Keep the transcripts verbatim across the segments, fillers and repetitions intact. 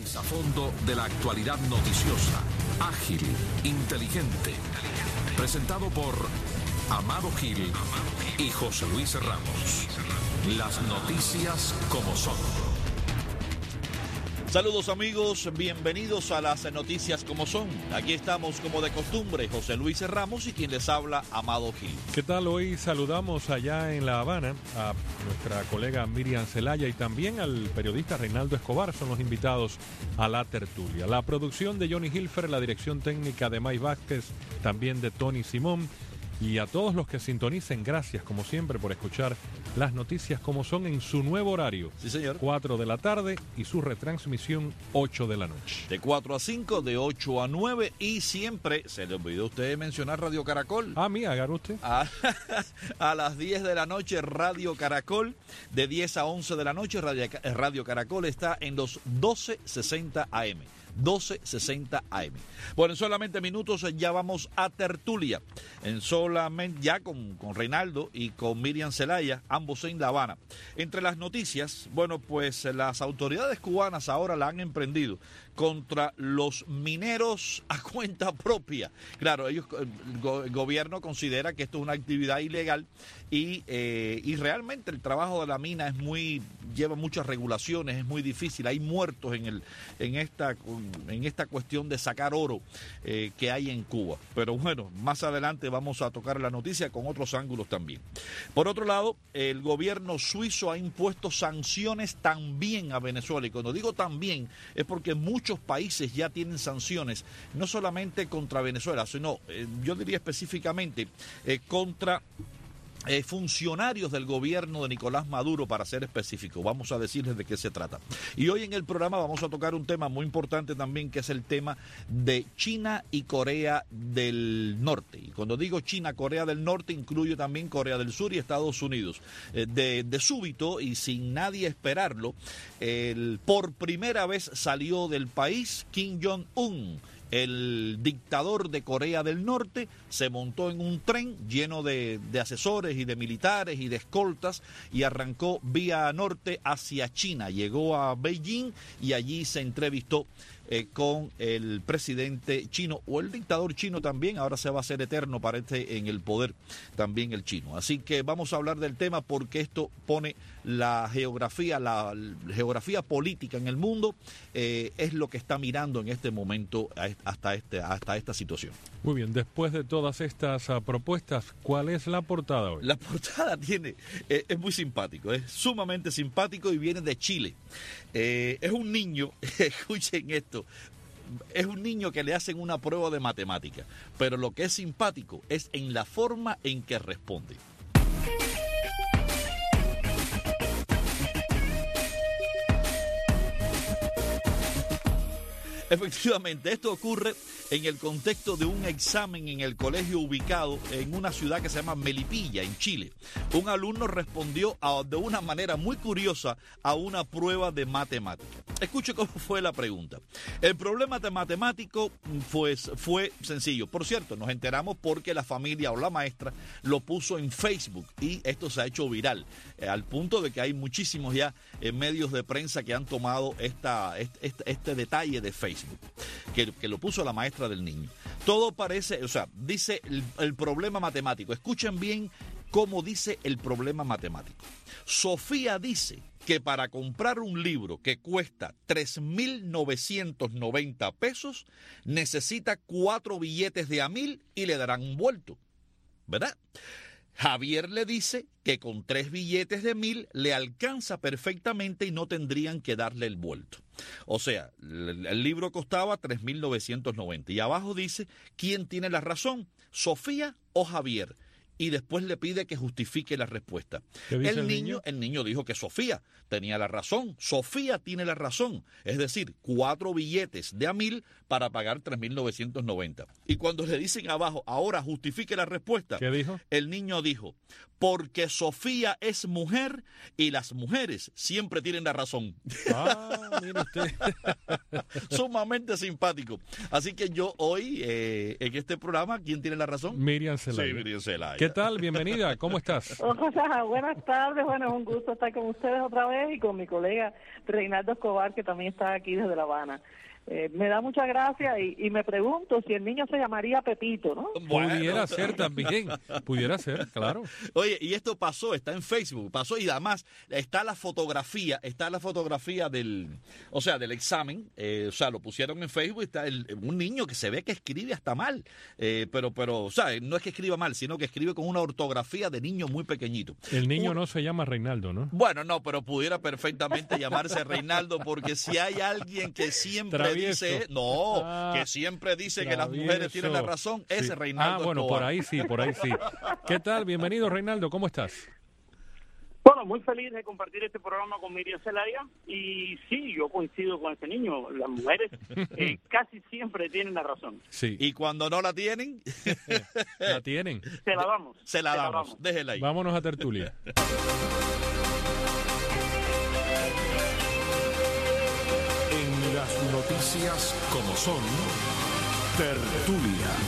análisis a fondo de la actualidad noticiosa, ágil, inteligente. Presentado por Amado Gil y José Luis Ramos. Las noticias como son. Saludos amigos, bienvenidos a las noticias como son. Aquí estamos como de costumbre, José Luis Ramos y quien les habla, Amado Gil. ¿Qué tal? Hoy saludamos allá en La Habana a nuestra colega Miriam Zelaya y también al periodista Reinaldo Escobar, son los invitados a la tertulia. La producción de Johnny Hilfer, la dirección técnica de May Vázquez, también de Tony Simón. Y a todos los que sintonicen, gracias como siempre por escuchar las noticias como son en su nuevo horario. Sí, señor. cuatro de la tarde y su retransmisión ocho de la noche. De cuatro a cinco, de ocho a nueve y siempre, se le olvidó a usted mencionar Radio Caracol. Ah, mía, agarra usted. A, a las diez de la noche, Radio Caracol. De diez a once de la noche, Radio, Radio Caracol está en los doce sesenta A M. doce sesenta A M. Bueno, en solamente minutos ya vamos a tertulia. En solamente ya con, con Reinaldo y con Miriam Zelaya, ambos en La Habana. Entre las noticias, bueno, pues las autoridades cubanas ahora la han emprendido contra los mineros a cuenta propia. Claro, ellos, el, go, el gobierno considera que esto es una actividad ilegal y, eh, y realmente el trabajo de la mina es muy, lleva muchas regulaciones, es muy difícil. Hay muertos en el, en esta, en esta cuestión de sacar oro eh, que hay en Cuba. Pero bueno, más adelante vamos a tocar la noticia con otros ángulos también. Por otro lado, el gobierno suizo ha impuesto sanciones también a Venezuela. Y cuando digo también es porque muchos países ya tienen sanciones, no solamente contra Venezuela, sino eh, yo diría específicamente eh, contra Eh, funcionarios del gobierno de Nicolás Maduro, para ser específico. Vamos a decirles de qué se trata. Y hoy en el programa vamos a tocar un tema muy importante también, que es el tema de China y Corea del Norte. Y cuando digo China, Corea del Norte, incluye también Corea del Sur y Estados Unidos. Eh, de, de súbito y sin nadie esperarlo, el, por primera vez salió del país Kim Jong-un. El dictador de Corea del Norte se montó en un tren lleno de, de asesores y de militares y de escoltas y arrancó vía norte hacia China. Llegó a Beijing y allí se entrevistó eh, con el presidente chino, o el dictador chino también, ahora se va a hacer eterno, parece, en el poder también el chino. Así que vamos a hablar del tema porque esto pone la geografía, la, la geografía política en el mundo, eh, es lo que está mirando en este momento hasta, este, hasta esta situación. Muy bien, después de todas estas uh, propuestas, ¿cuál es la portada hoy? La portada tiene, eh, es muy simpático, es sumamente simpático y viene de Chile. Eh, es un niño, escuchen esto, es un niño que le hacen una prueba de matemática, pero lo que es simpático es en la forma en que responde. Efectivamente, esto ocurre en el contexto de un examen en el colegio ubicado en una ciudad que se llama Melipilla, en Chile. Un alumno respondió a, de una manera muy curiosa a una prueba de matemática. Escuche cómo fue la pregunta. El problema de matemático pues, fue sencillo. Por cierto, nos enteramos porque la familia o la maestra lo puso en Facebook y esto se ha hecho viral, eh, al punto de que hay muchísimos ya eh, medios de prensa que han tomado esta, este, este, este detalle de Facebook. Que, que lo puso la maestra del niño. Todo parece, o sea, dice el, el problema matemático. Escuchen bien cómo dice el problema matemático. Sofía dice que para comprar un libro que cuesta tres mil novecientos noventa pesos, necesita cuatro billetes de a mil y le darán un vuelto, ¿verdad? Javier le dice que con tres billetes de mil le alcanza perfectamente y no tendrían que darle el vuelto. O sea, el libro costaba tres mil novecientos noventa y abajo dice quién tiene la razón, Sofía o Javier. Y después le pide que justifique la respuesta. ¿Qué dice el, el niño, niño? el niño dijo que Sofía tenía la razón. Sofía tiene la razón. Es decir, cuatro billetes de a mil para pagar tres mil novecientos noventa. Y cuando le dicen abajo, ahora justifique la respuesta. ¿Qué dijo? El niño dijo, porque Sofía es mujer y las mujeres siempre tienen la razón. Ah, mire usted. Sumamente simpático. Así que yo hoy, eh, en este programa, ¿quién tiene la razón? Miriam Zelaya. Sí, Miriam Zelaya. ¿Qué ¿Qué tal? Bienvenida, ¿cómo estás? Hola, buenas tardes, bueno, es un gusto estar con ustedes otra vez y con mi colega Reinaldo Escobar, que también está aquí desde La Habana. Eh, me da mucha gracia y, y me pregunto si el niño se llamaría Pepito, ¿no? Bueno. Pudiera ser también, pudiera ser, claro. Oye, y esto pasó, está en Facebook, pasó y además está la fotografía, está la fotografía del, o sea, del examen, eh, o sea, lo pusieron en Facebook, está el, un niño que se ve que escribe hasta mal, eh, pero, pero, o sea, no es que escriba mal, sino que escribe con una ortografía de niño muy pequeñito. El niño un, no se llama Reinaldo, ¿no? Bueno, no, pero pudiera perfectamente llamarse Reinaldo, porque si hay alguien que siempre Travieso. dice, no, Ah, que siempre dice que las travieso. mujeres tienen la razón, ese Sí. Reinaldo Ah, bueno, Escobar. por ahí sí, por ahí sí. ¿Qué tal? Bienvenido, Reinaldo, ¿cómo estás? Bueno, muy feliz de compartir este programa con Miriam Zelaya y sí, yo coincido con ese niño, las mujeres eh, casi siempre tienen la razón. Sí. Y cuando no la tienen, ¿La tienen? Se la damos. se la damos. Déjela ahí. Vámonos a tertulia. En las noticias como son, tertulia.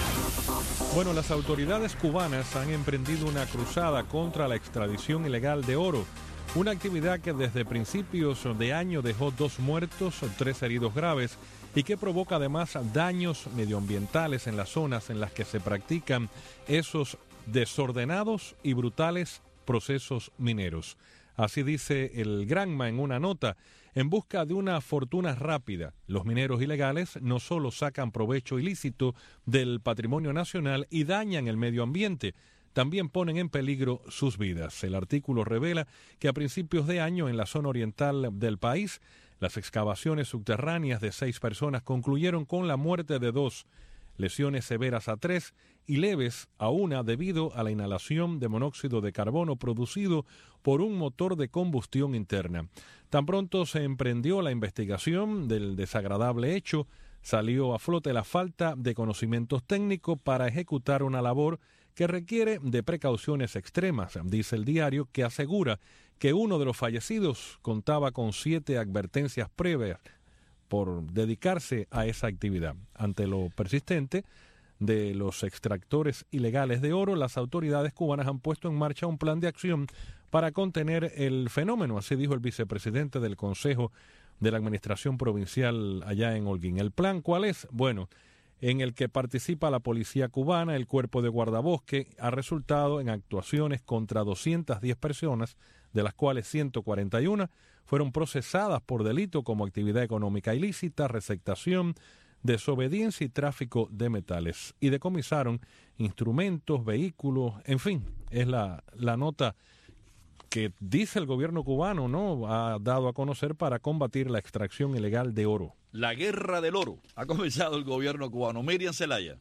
Bueno, las autoridades cubanas han emprendido una cruzada contra la extradición ilegal de oro, una actividad que desde principios de año dejó dos muertos, tres heridos graves y que provoca además daños medioambientales en las zonas en las que se practican esos desordenados y brutales procesos mineros. Así dice el Granma en una nota. En busca de una fortuna rápida, los mineros ilegales no solo sacan provecho ilícito del patrimonio nacional y dañan el medio ambiente, también ponen en peligro sus vidas. El artículo revela que a principios de año en la zona oriental del país, las excavaciones subterráneas de seis personas concluyeron con la muerte de dos, lesiones severas a tres y leves a una debido a la inhalación de monóxido de carbono producido por un motor de combustión interna. Tan pronto se emprendió la investigación del desagradable hecho, salió a flote la falta de conocimientos técnicos para ejecutar una labor que requiere de precauciones extremas, dice el diario, que asegura que uno de los fallecidos contaba con siete advertencias previas por dedicarse a esa actividad. Ante lo persistente de los extractores ilegales de oro, las autoridades cubanas han puesto en marcha un plan de acción para contener el fenómeno, así dijo el vicepresidente del Consejo de la Administración Provincial allá en Holguín. ¿El plan cuál es? Bueno, en el que participa la policía cubana, el cuerpo de guardabosque, ha resultado en actuaciones contra doscientas diez personas, de las cuales ciento cuarenta y una fueron procesadas por delito como actividad económica ilícita, receptación, desobediencia y tráfico de metales. Y decomisaron instrumentos, vehículos, en fin, es la, la nota que dice el gobierno cubano, ¿no?, ha dado a conocer para combatir la extracción ilegal de oro. La guerra del oro ha comenzado el gobierno cubano. Miriam Zelaya.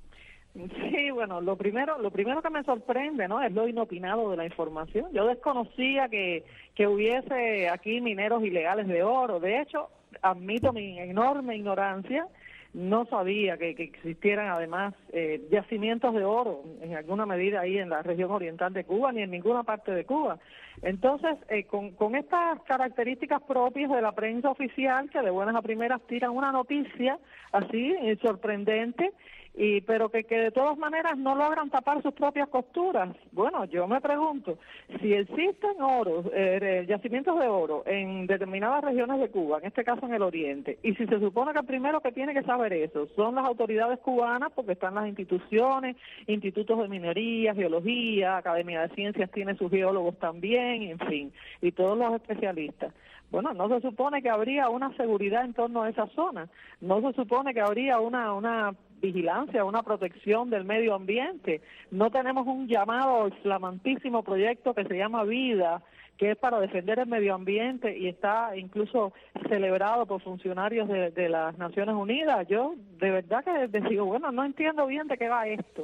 Sí, bueno, lo primero, lo primero que me sorprende, ¿no?, es lo inopinado de la información. Yo desconocía que, que hubiese aquí mineros ilegales de oro. De hecho, admito mi enorme ignorancia. No sabía que, que existieran además eh, yacimientos de oro en alguna medida ahí en la región oriental de Cuba, ni en ninguna parte de Cuba. Entonces, eh, con, con estas características propias de la prensa oficial, que de buenas a primeras tiran una noticia así, eh, sorprendente, y pero que, que de todas maneras no logran tapar sus propias costuras. Bueno, yo me pregunto, si existen oro, eh, yacimientos de oro en determinadas regiones de Cuba, en este caso en el oriente, y si se supone que el primero que tiene que saber eso son las autoridades cubanas, porque están las instituciones, institutos de minería, geología, Academia de Ciencias tiene sus geólogos también, en fin, y todos los especialistas. Bueno, no se supone que habría una seguridad en torno a esa zona, no se supone que habría una una vigilancia, una protección del medio ambiente. No tenemos un llamado flamantísimo proyecto que se llama Vida, que es para defender el medio ambiente y está incluso celebrado por funcionarios de, de las Naciones Unidas. Yo de verdad que digo, bueno, no entiendo bien de qué va esto.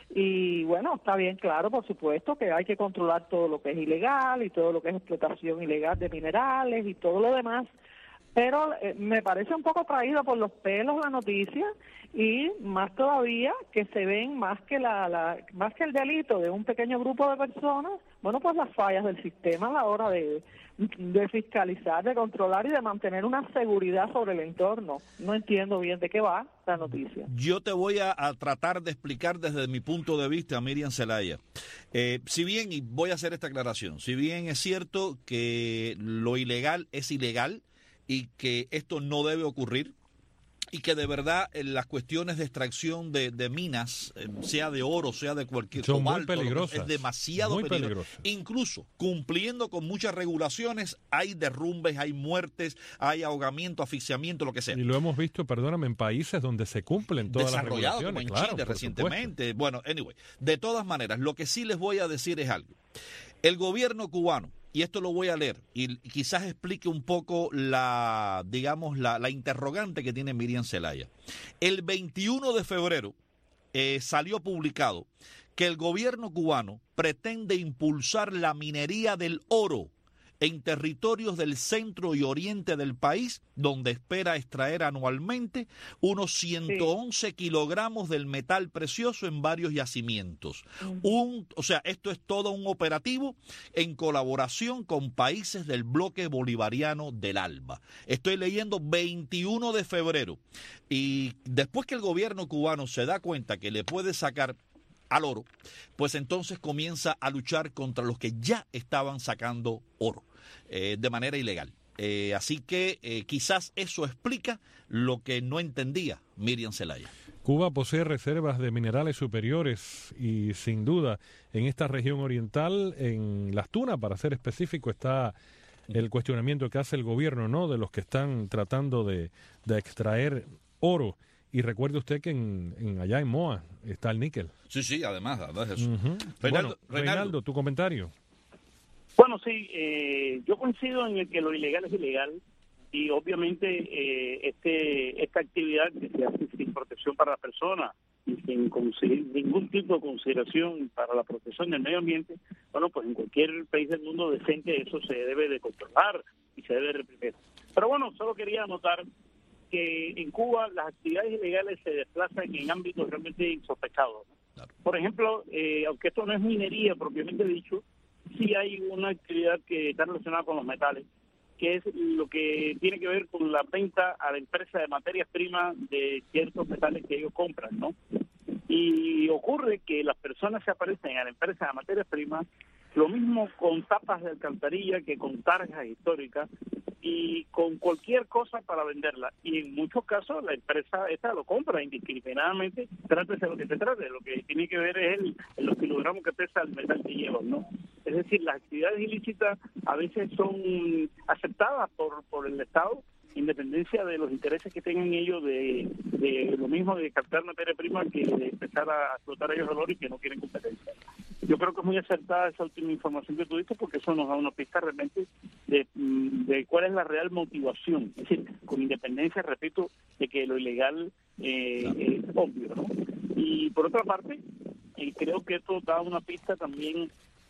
Y bueno, está bien claro, por supuesto, que hay que controlar todo lo que es ilegal y todo lo que es explotación ilegal de minerales y todo lo demás, pero eh, me parece un poco traída por los pelos la noticia y más todavía que se ven más que la, la más que el delito de un pequeño grupo de personas, bueno, pues las fallas del sistema a la hora de, de fiscalizar, de controlar y de mantener una seguridad sobre el entorno. No entiendo bien de qué va la noticia. Yo te voy a, a tratar de explicar desde mi punto de vista, Miriam Zelaya. Eh, si bien, y voy a hacer esta aclaración, si bien es cierto que lo ilegal es ilegal y que esto no debe ocurrir, y que de verdad en las cuestiones de extracción de, de minas, eh, sea de oro, sea de cualquier son cobalto, muy peligrosas, es demasiado muy peligroso. peligrosas. Incluso cumpliendo con muchas regulaciones, hay derrumbes, hay muertes, hay ahogamiento, asfixiamiento, lo que sea. Y lo hemos visto, perdóname, en países donde se cumplen todas las regulaciones. Desarrollado, como en claro, Chile por recientemente. Supuesto. Bueno, anyway, de todas maneras, lo que sí les voy a decir es algo. El gobierno cubano, y esto lo voy a leer, y quizás explique un poco la, digamos, la, la interrogante que tiene Miriam Zelaya. El veintiuno de febrero eh, salió publicado que el gobierno cubano pretende impulsar la minería del oro en territorios del centro y oriente del país, donde espera extraer anualmente unos ciento once sí. kilogramos del metal precioso en varios yacimientos. Uh-huh. Un, o sea, esto es todo un operativo en colaboración con países del bloque bolivariano del ALBA. Estoy leyendo veintiuno de febrero. Y después que el gobierno cubano se da cuenta que le puede sacar al oro, pues entonces comienza a luchar contra los que ya estaban sacando oro eh, de manera ilegal. Eh, así que eh, quizás eso explica lo que no entendía Miriam Zelaya. Cuba posee reservas de minerales superiores y sin duda en esta región oriental, en Las Tunas, para ser específico, está el cuestionamiento que hace el gobierno, ¿no?, de los que están tratando de, de extraer oro. Y recuerde usted que en, en allá en Moa está el níquel. Sí, sí, además, además de eso. Uh-huh. Reinaldo, bueno, Reinaldo, Reinaldo, tu comentario. Bueno, sí, eh, yo coincido en el que lo ilegal es ilegal y obviamente eh, este esta actividad que se hace sin protección para la persona y sin conseguir ningún tipo de consideración para la protección del medio ambiente, bueno, pues en cualquier país del mundo decente eso se debe de controlar y se debe reprimir. Pero bueno, solo quería anotar que en Cuba las actividades ilegales se desplazan en ámbitos realmente insospechados. Claro. Por ejemplo, eh, aunque esto no es minería propiamente dicho, sí hay una actividad que está relacionada con los metales, que es lo que tiene que ver con la venta a la empresa de materias primas de ciertos metales que ellos compran, ¿no? Y ocurre que las personas se aparecen a la empresa de materias primas, lo mismo con tapas de alcantarilla que con tarjas históricas y con cualquier cosa para venderla. Y en muchos casos la empresa esta lo compra indiscriminadamente, trátese de lo que se trate, lo que tiene que ver es el, el los kilogramos que pesa el metal que llevan, ¿no? Es decir, las actividades ilícitas a veces son aceptadas por, por el Estado, independencia de los intereses que tengan ellos de, de lo mismo de captar materia prima que de empezar a explotar ellos el oro y que no quieren competencia. Yo creo que es muy acertada esa última información que tú diste porque eso nos da una pista realmente de, de cuál es la real motivación. Es decir, con independencia, repito, de que lo ilegal eh, es obvio, ¿no? Y por otra parte, eh, creo que esto da una pista también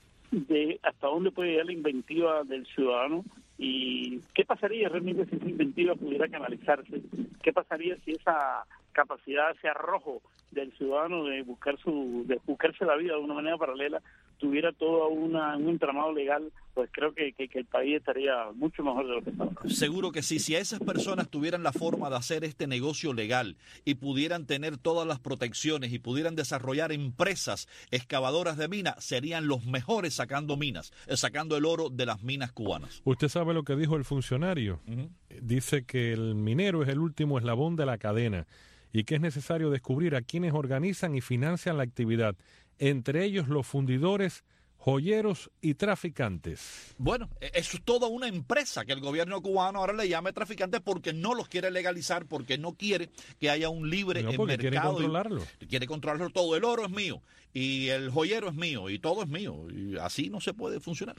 de hasta dónde puede llegar la inventiva del ciudadano y qué pasaría realmente si esa inventiva pudiera canalizarse, qué pasaría si esa capacidad, ese arrojo del ciudadano de buscar su de buscarse la vida de una manera paralela tuviera todo una, un entramado legal, pues creo que, que, que el país estaría mucho mejor de lo que está ahora. Seguro que sí, si a esas personas tuvieran la forma de hacer este negocio legal y pudieran tener todas las protecciones y pudieran desarrollar empresas excavadoras de minas, serían los mejores sacando minas, eh, sacando el oro de las minas cubanas. ¿Usted sabe lo que dijo el funcionario? Uh-huh. Dice que el minero es el último eslabón de la cadena y que es necesario descubrir a quienes organizan y financian la actividad, entre ellos los fundidores, joyeros y traficantes. Bueno, eso es toda una empresa que el gobierno cubano ahora le llama traficantes porque no los quiere legalizar, porque no quiere que haya un libre no, porque mercado. Quiere controlarlo. Quiere controlarlo todo. El oro es mío y el joyero es mío y todo es mío. Y así no se puede funcionar.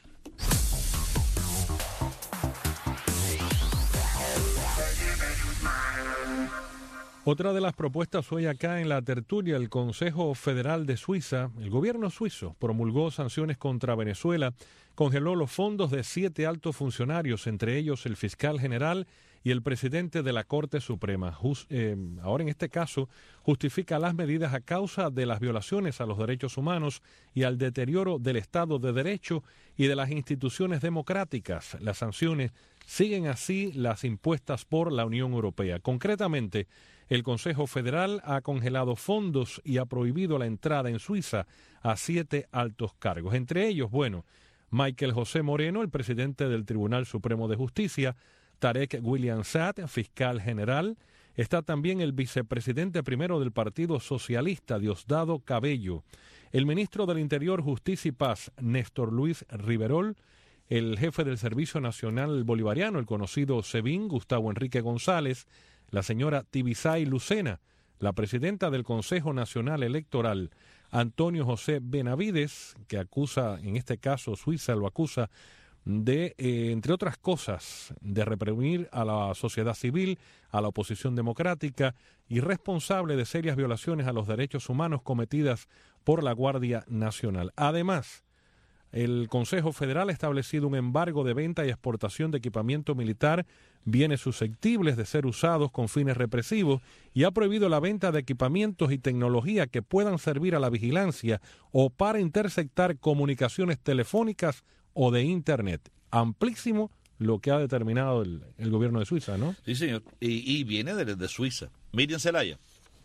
Otra de las propuestas hoy acá en la tertulia, el Consejo Federal de Suiza, el gobierno suizo promulgó sanciones contra Venezuela, congeló los fondos de siete altos funcionarios, entre ellos el fiscal general y el presidente de la Corte Suprema. Just, eh, ahora en este caso justifica las medidas a causa de las violaciones a los derechos humanos y al deterioro del Estado de Derecho y de las instituciones democráticas. Las sanciones siguen así las impuestas por la Unión Europea. Concretamente, el Consejo Federal ha congelado fondos y ha prohibido la entrada en Suiza a siete altos cargos. Entre ellos, bueno, Michael José Moreno, el presidente del Tribunal Supremo de Justicia, Tarek William Saad, fiscal general. Está también el vicepresidente primero del Partido Socialista, Diosdado Cabello, el ministro del Interior, Justicia y Paz, Néstor Luis Riverol, el jefe del Servicio Nacional Bolivariano, el conocido SEBIN, Gustavo Enrique González, la señora Tibisay Lucena, la presidenta del Consejo Nacional Electoral, Antonio José Benavides, que acusa, en este caso Suiza lo acusa de, eh, entre otras cosas, de reprimir a la sociedad civil, a la oposición democrática y responsable de serias violaciones a los derechos humanos cometidas por la Guardia Nacional. Además, el Consejo Federal ha establecido un embargo de venta y exportación de equipamiento militar, bienes susceptibles de ser usados con fines represivos, y ha prohibido la venta de equipamientos y tecnología que puedan servir a la vigilancia o para interceptar comunicaciones telefónicas o de Internet. Amplísimo lo que ha determinado el, el gobierno de Suiza, ¿no? Sí, señor. Y, y viene de, de Suiza. Miriam Zelaya.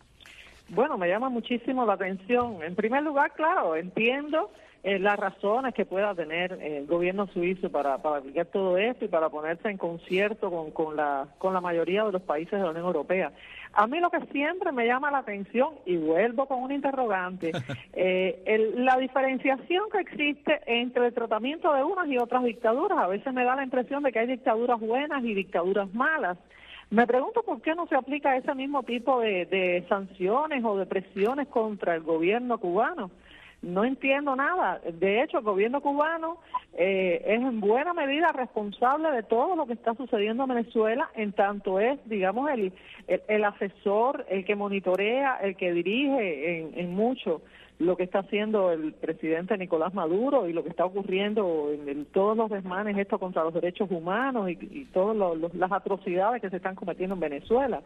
Bueno, me llama muchísimo la atención. En primer lugar, claro, entiendo eh, las razones que pueda tener el gobierno suizo para, para aplicar todo esto y para ponerse en concierto con, con, la, con la mayoría de los países de la Unión Europea. A mí lo que siempre me llama la atención, y vuelvo con un interrogante, eh, el, la diferenciación que existe entre el tratamiento de unas y otras dictaduras. A veces me da la impresión de que hay dictaduras buenas y dictaduras malas. Me pregunto por qué no se aplica ese mismo tipo de, de sanciones o de presiones contra el gobierno cubano. No entiendo nada. De hecho, el gobierno cubano eh, es en buena medida responsable de todo lo que está sucediendo en Venezuela, en tanto es, digamos, el, el, el asesor, el que monitorea, el que dirige en, en mucho lo que está haciendo el presidente Nicolás Maduro y lo que está ocurriendo en el, todos los desmanes esto contra los derechos humanos y, y todas las atrocidades que se están cometiendo en Venezuela.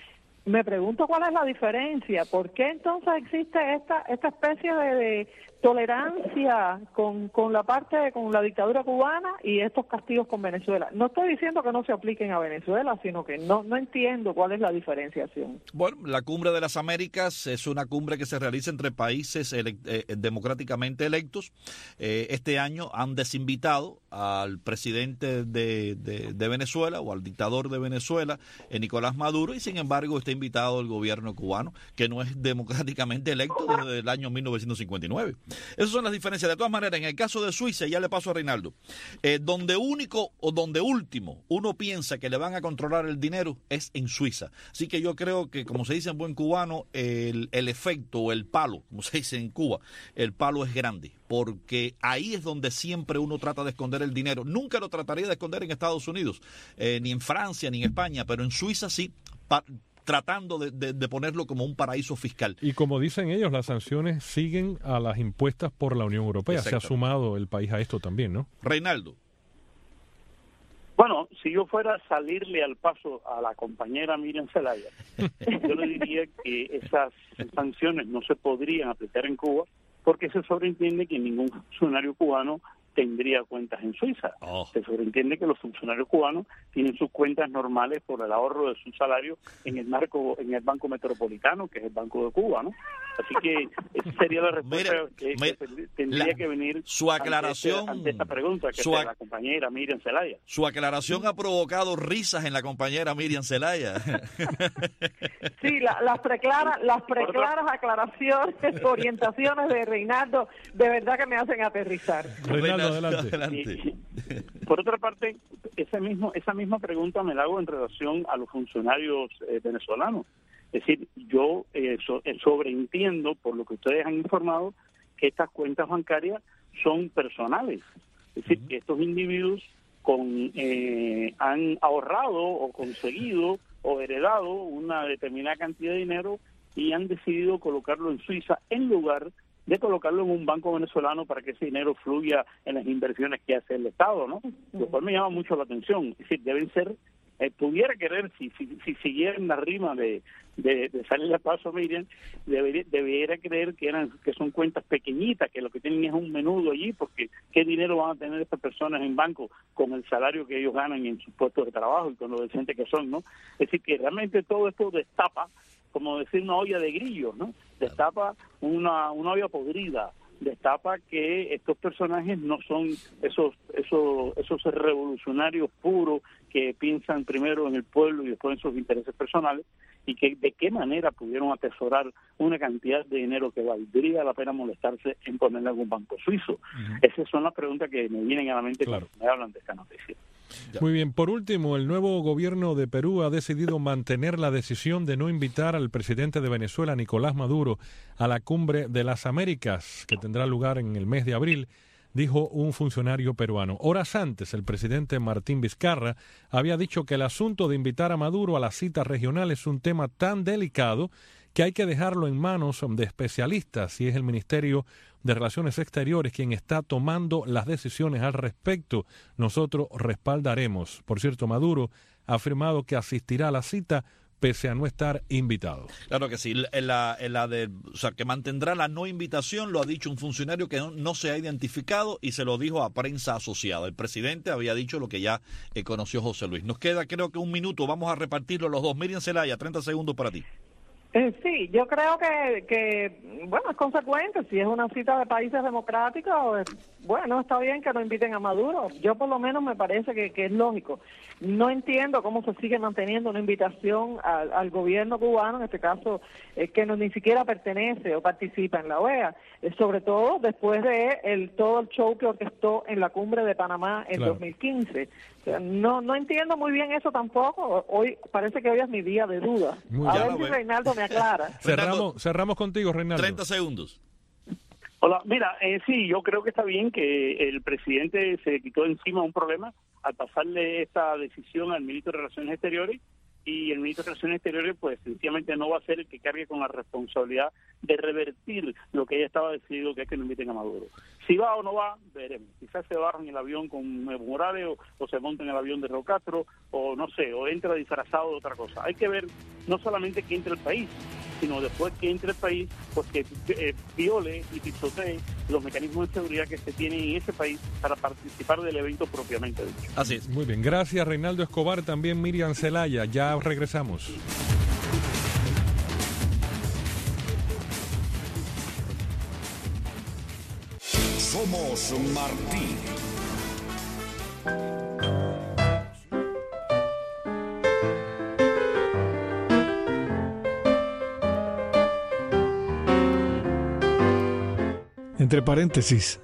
Me pregunto cuál es la diferencia, ¿por qué entonces existe esta esta especie de, de tolerancia con, con la parte, con la dictadura cubana y estos castigos con Venezuela? No estoy diciendo que no se apliquen a Venezuela, sino que no no entiendo cuál es la diferenciación. Bueno, la Cumbre de las Américas es una cumbre que se realiza entre países ele eh, democráticamente electos. Eh, este año han desinvitado al presidente de, de, de Venezuela o al dictador de Venezuela, eh, Nicolás Maduro, y sin embargo está invitado el gobierno cubano, que no es democráticamente electo desde el año mil novecientos cincuenta y nueve. Esas son las diferencias. De todas maneras, en el caso de Suiza, ya le paso a Reinaldo, eh, donde único o donde último uno piensa que le van a controlar el dinero es en Suiza. Así que yo creo que, como se dice en buen cubano, el, el efecto o el palo, como se dice en Cuba, el palo es grande, porque ahí es donde siempre uno trata de esconder el dinero. Nunca lo trataría de esconder en Estados Unidos, eh, ni en Francia, ni en España, pero en Suiza sí, pa tratando de, de, de ponerlo como un paraíso fiscal. Y como dicen ellos, las sanciones siguen a las impuestas por la Unión Europea. Se ha sumado el país a esto también, ¿no? Reinaldo. Bueno, si yo fuera a salirle al paso a la compañera Miriam Zelaya, yo le diría que esas sanciones no se podrían aplicar en Cuba porque se sobreentiende que ningún funcionario cubano tendría cuentas en Suiza. Oh. Se sobreentiende que los funcionarios cubanos tienen sus cuentas normales por el ahorro de su salario en el marco, en el Banco Metropolitano, que es el Banco de Cuba, ¿no? Así que esa sería la respuesta mira, que, mira, que tendría la, que venir su aclaración, ante, ante esta pregunta que su, es de la compañera Miriam Zelaya. Su aclaración ha provocado risas en la compañera Miriam Zelaya. Sí, la, las preclaras, las preclaras aclaraciones, orientaciones de Reinaldo, de verdad que me hacen aterrizar. Reinaldo, adelante. adelante. Y, y, por otra parte, ese mismo, esa misma pregunta me la hago en relación a los funcionarios eh, venezolanos. Es decir, yo eh, so, eh, sobreentiendo, por lo que ustedes han informado, que estas cuentas bancarias son personales. Es decir, que estos individuos con eh, han ahorrado o conseguido o heredado una determinada cantidad de dinero y han decidido colocarlo en Suiza en lugar de colocarlo en un banco venezolano para que ese dinero fluya en las inversiones que hace el Estado, ¿no? Lo cual me llama mucho la atención. Es decir, deben ser eh, pudiera querer, si, si, si siguiera en la rima de, de, de salir a paso, Miriam, debería, debería creer que eran que son cuentas pequeñitas, que lo que tienen es un menudo allí, porque qué dinero van a tener estas personas en banco con el salario que ellos ganan en sus puestos de trabajo y con lo decente que son, ¿no? Es decir, que realmente todo esto destapa, como decir una olla de grillos, ¿no? Destapa una, una olla podrida, destapa que estos personajes no son esos esos esos revolucionarios puros que piensan primero en el pueblo y después en sus intereses personales, y que de qué manera pudieron atesorar una cantidad de dinero que valdría la pena molestarse en ponerle algún banco suizo. Uh-huh. Esas son las preguntas que me vienen a la mente claro. cuando me hablan de esta noticia. Ya. Muy bien, por último, el nuevo gobierno de Perú ha decidido mantener la decisión de no invitar al presidente de Venezuela, Nicolás Maduro, a la Cumbre de las Américas, que tendrá lugar en el mes de abril, dijo un funcionario peruano. Horas antes, el presidente Martín Vizcarra había dicho que el asunto de invitar a Maduro a la cita regional es un tema tan delicado que hay que dejarlo en manos de especialistas, y es el Ministerio de Relaciones Exteriores quien está tomando las decisiones al respecto. Nosotros respaldaremos. Por cierto, Maduro ha afirmado que asistirá a la cita pese a no estar invitado. Claro que sí, en la, en la de, o sea, que mantendrá la no invitación, lo ha dicho un funcionario que no, no se ha identificado y se lo dijo a prensa asociada. El presidente había dicho lo que ya eh, conoció José Luis. Nos queda creo que un minuto, vamos a repartirlo los dos. Miriam Zelaya, treinta segundos para ti. Eh, sí, yo creo que, que, bueno, es consecuente. Si es una cita de países democráticos, bueno, está bien que no inviten a Maduro. Yo por lo menos me parece que, que es lógico. No entiendo cómo se sigue manteniendo una invitación al, al gobierno cubano, en este caso, eh, que no ni siquiera pertenece o participa en la O E A, eh, sobre todo después de el todo el show que orquestó en la cumbre de Panamá en claro. dos mil quince. O sea, no no entiendo muy bien eso tampoco. Hoy parece que hoy es mi día de duda. Muy a ver si Reinaldo me aclara. cerramos, cerramos contigo, Reinaldo. treinta segundos. Hola, mira, eh, sí, yo creo que está bien que el presidente se quitó encima un problema al pasarle esta decisión al ministro de Relaciones Exteriores, y el ministro de Relaciones Exteriores pues sencillamente no va a ser el que cargue con la responsabilidad de revertir lo que ya estaba decidido, que es que no inviten a Maduro. Si va o no va, veremos. Quizás se bajan en el avión con Evo Morales o, o se monta en el avión de Raúl Castro, o no sé, o entra disfrazado de otra cosa. Hay que ver no solamente que entre el país, sino después que entre el país, pues que eh, viole y pisotee los mecanismos de seguridad que se tienen en ese país para participar del evento propiamente dicho. Así es. Muy bien, gracias Reinaldo Escobar, también Miriam Zelaya. Ya regresamos. Somos Martí. Entre paréntesis,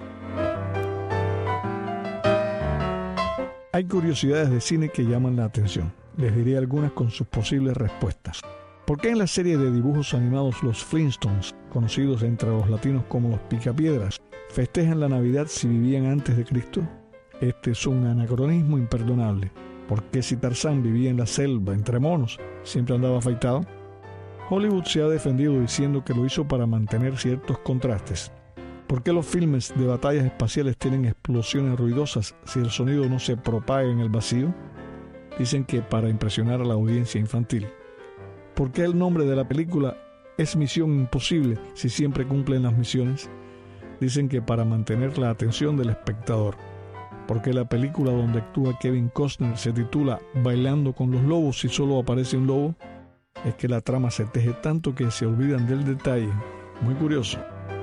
hay curiosidades de cine que llaman la atención. Les diré algunas con sus posibles respuestas. ¿Por qué en la serie de dibujos animados Los Flintstones, conocidos entre los latinos como los Picapiedras, festejan la Navidad si vivían antes de Cristo? Este es un anacronismo imperdonable. ¿Por qué si Tarzán vivía en la selva entre monos, siempre andaba afeitado? Hollywood se ha defendido diciendo que lo hizo para mantener ciertos contrastes. ¿Por qué los filmes de batallas espaciales tienen explosiones ruidosas si el sonido no se propaga en el vacío? Dicen que para impresionar a la audiencia infantil. ¿Por qué el nombre de la película es Misión Imposible si siempre cumplen las misiones? Dicen que para mantener la atención del espectador. ¿Por qué la película donde actúa Kevin Costner se titula Bailando con los lobos si solo aparece un lobo? Es que la trama se teje tanto que se olvidan del detalle. Muy curioso.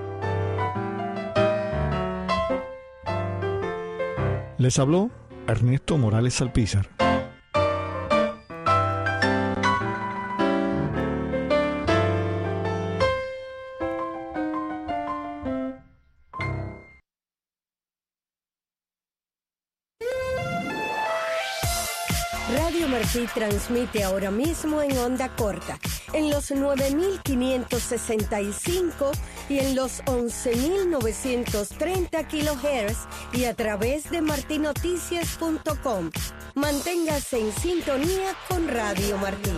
Les habló Ernesto Morales Alpizar. Radio Martí transmite ahora mismo en onda corta, en los nueve mil quinientos sesenta y cinco y en los once mil novecientos treinta kilohertz y a través de martinoticias punto com. Manténgase en sintonía con Radio Martí.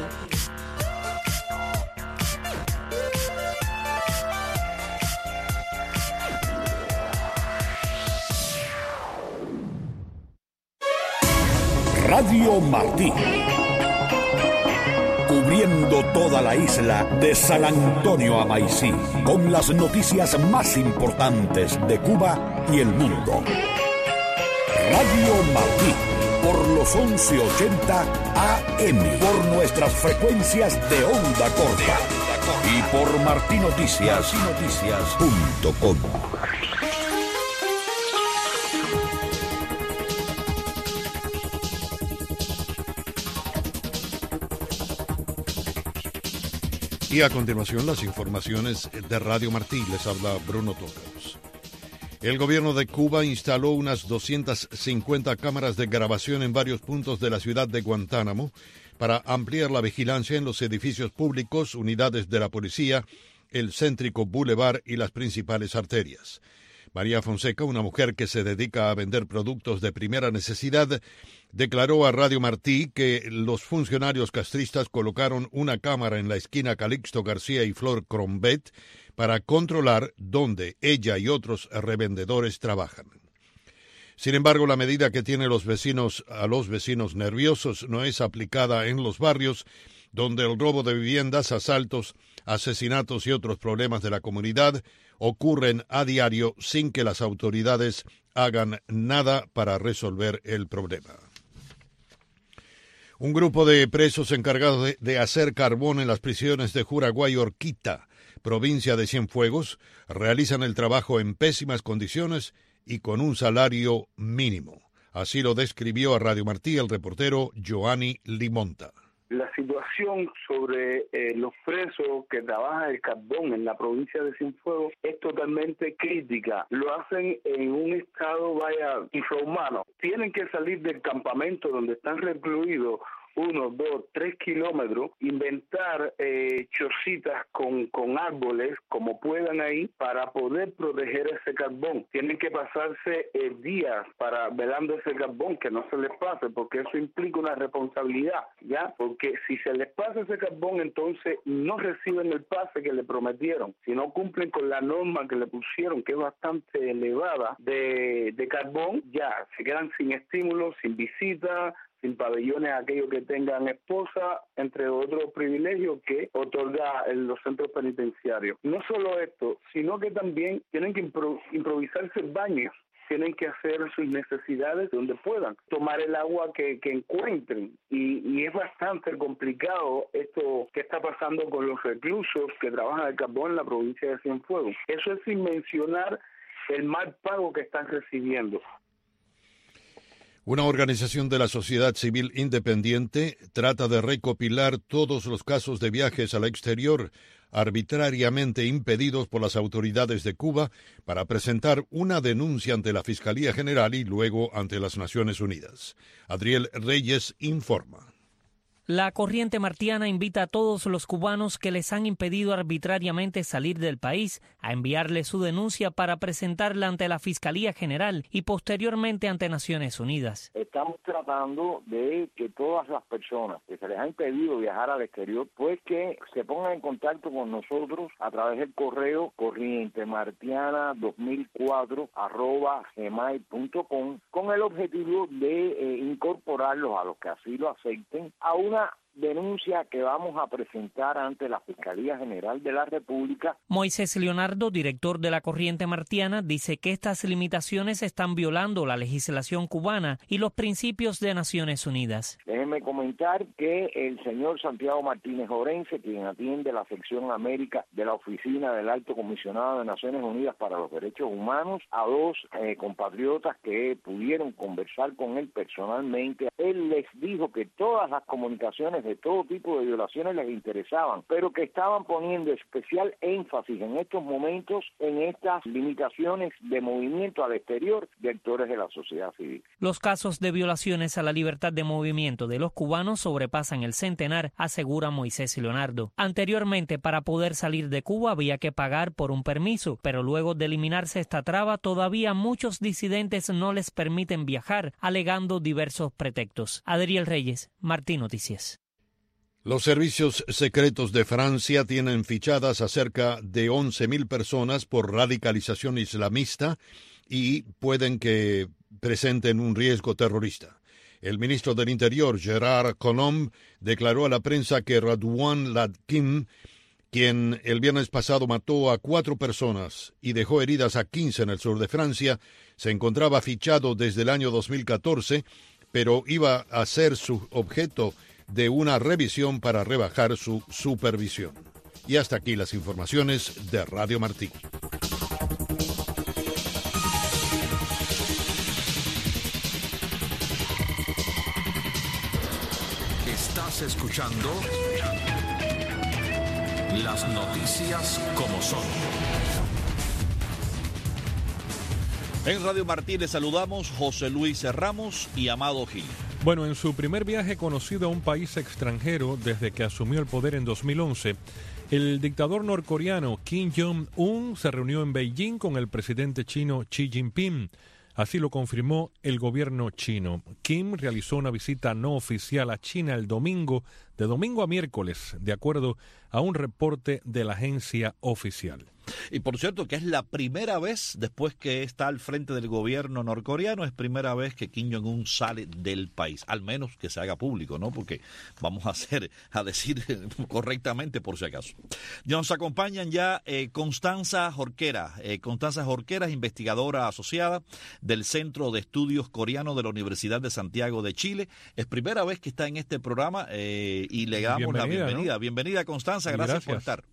Radio Martí. Cubriendo toda la isla de San Antonio a Maicí, con las noticias más importantes de Cuba y el mundo. Radio Martí, por los once ochenta A M, por nuestras frecuencias de onda corta y por martí noticias punto com. Y a continuación las informaciones de Radio Martí. Les habla Bruno Tócaros. El gobierno de Cuba instaló unas doscientas cincuenta cámaras de grabación en varios puntos de la ciudad de Guantánamo para ampliar la vigilancia en los edificios públicos, unidades de la policía, el céntrico bulevar y las principales arterias. María Fonseca, una mujer que se dedica a vender productos de primera necesidad, declaró a Radio Martí que los funcionarios castristas colocaron una cámara en la esquina Calixto García y Flor Crombet para controlar dónde ella y otros revendedores trabajan. Sin embargo, la medida que tiene los vecinos a los vecinos nerviosos no es aplicada en los barrios donde el robo de viviendas, asaltos, asesinatos y otros problemas de la comunidad ocurren a diario sin que las autoridades hagan nada para resolver el problema. Un grupo de presos encargados de, de hacer carbón en las prisiones de Juraguá y Orquita, provincia de Cienfuegos, realizan el trabajo en pésimas condiciones y con un salario mínimo. Así lo describió a Radio Martí el reportero Joanny Limonta. La situación sobre eh, los presos que trabajan el carbón en la provincia de Cienfuegos es totalmente crítica. Lo hacen en un estado, vaya, infrahumano. Tienen que salir del campamento donde están recluidos uno, dos, tres kilómetros, inventar eh, chocitas con, con árboles como puedan ahí para poder proteger ese carbón. Tienen que pasarse eh, días para velando ese carbón, que no se les pase, porque eso implica una responsabilidad, ¿ya? Porque si se les pasa ese carbón, entonces no reciben el pase que le prometieron. Si no cumplen con la norma que le pusieron, que es bastante elevada, de, de carbón, ya se quedan sin estímulos, sin visita, sin pabellones a aquellos que tengan esposa, entre otros privilegios que otorga en los centros penitenciarios. No solo esto, sino que también tienen que impro- improvisarse baños, tienen que hacer sus necesidades donde puedan, tomar el agua que, que encuentren. Y, y es bastante complicado esto que está pasando con los reclusos que trabajan el carbón en la provincia de Cienfuegos. Eso es sin mencionar el mal pago que están recibiendo. Una organización de la sociedad civil independiente trata de recopilar todos los casos de viajes al exterior arbitrariamente impedidos por las autoridades de Cuba para presentar una denuncia ante la Fiscalía General y luego ante las Naciones Unidas. Adriel Reyes informa. La corriente martiana invita a todos los cubanos que les han impedido arbitrariamente salir del país a enviarle su denuncia para presentarla ante la Fiscalía General y posteriormente ante Naciones Unidas. Estamos tratando de que todas las personas que se les ha impedido viajar al exterior, pues que se pongan en contacto con nosotros a través del correo corriente martiana dos mil cuatro arroba gmail punto com con el objetivo de eh, incorporarlos a los que así lo acepten a una denuncia que vamos a presentar ante la Fiscalía General de la República. Moisés Leonardo, director de la corriente martiana, dice que estas limitaciones están violando la legislación cubana y los principios de Naciones Unidas. Déjenme comentar que el señor Santiago Martínez Orense, quien atiende la sección América de la Oficina del Alto Comisionado de Naciones Unidas para los Derechos Humanos, a dos eh, compatriotas que pudieron conversar con él personalmente, él les dijo que todas las comunicaciones de todo tipo de violaciones les interesaban, pero que estaban poniendo especial énfasis en estos momentos en estas limitaciones de movimiento al exterior de actores de la sociedad civil. Los casos de violaciones a la libertad de movimiento de los cubanos sobrepasan el centenar, asegura Moisés Leonardo. Anteriormente, para poder salir de Cuba había que pagar por un permiso, pero luego de eliminarse esta traba, todavía muchos disidentes no les permiten viajar, alegando diversos pretextos. Adriel Reyes, Martí Noticias. Los servicios secretos de Francia tienen fichadas a cerca de once mil personas por radicalización islamista y pueden que presenten un riesgo terrorista. El ministro del Interior, Gerard Collomb, declaró a la prensa que Radwan Latkim, quien el viernes pasado mató a cuatro personas y dejó heridas a quince en el sur de Francia, se encontraba fichado desde el año dos mil catorce, pero iba a ser su objeto de una revisión para rebajar su supervisión. Y hasta aquí las informaciones de Radio Martí. Estás escuchando las noticias como son. En Radio Martí les saludamos José Luis Ramos y Amado Gil. Bueno, en su primer viaje conocido a un país extranjero desde que asumió el poder en dos mil once, el dictador norcoreano Kim Jong-un se reunió en Beijing con el presidente chino Xi Jinping. Así lo confirmó el gobierno chino. Kim realizó una visita no oficial a China el domingo, de domingo a miércoles, de acuerdo a un reporte de la agencia oficial. Y por cierto que es la primera vez, después que está al frente del gobierno norcoreano, es primera vez que Kim Jong-un sale del país, al menos que se haga público, ¿no? Porque vamos a hacer, a decir correctamente por si acaso. Nos acompañan ya eh, Constanza Jorquera. Eh, Constanza Jorquera es investigadora asociada del Centro de Estudios Coreanos de la Universidad de Santiago de Chile. Es primera vez que está en este programa eh, y le damos bienvenida, la bienvenida. ¿no? Bienvenida, Constanza, gracias, gracias por estar.